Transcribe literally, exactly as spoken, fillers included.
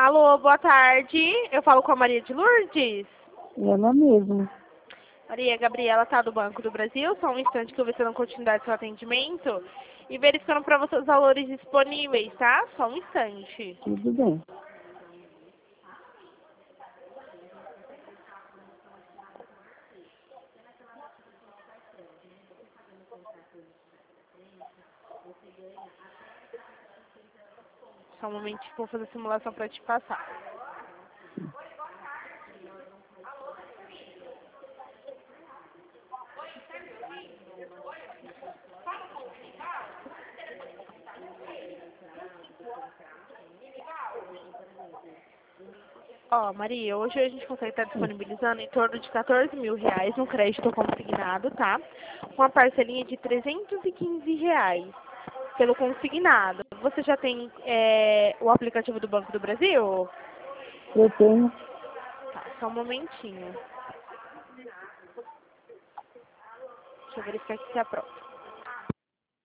Alô, boa tarde. Eu falo com a Maria de Lourdes. Ela mesma. Maria Gabriela tá do Banco do Brasil. Só um instante que eu vou ver se eu não continuidade do seu atendimento. E verificando para você os valores disponíveis, tá? Só um instante. Tudo bem. Só um momento que eu vou fazer a simulação para te passar. Ó, Maria, hoje a gente consegue estar disponibilizando em torno de quatorze mil reais no crédito consignado, tá? Com a parcelinha de trezentos e quinze reais pelo consignado. Você já tem é, o aplicativo do Banco do Brasil? Eu tenho. Tá, só um momentinho. Deixa eu verificar aqui se é pronto.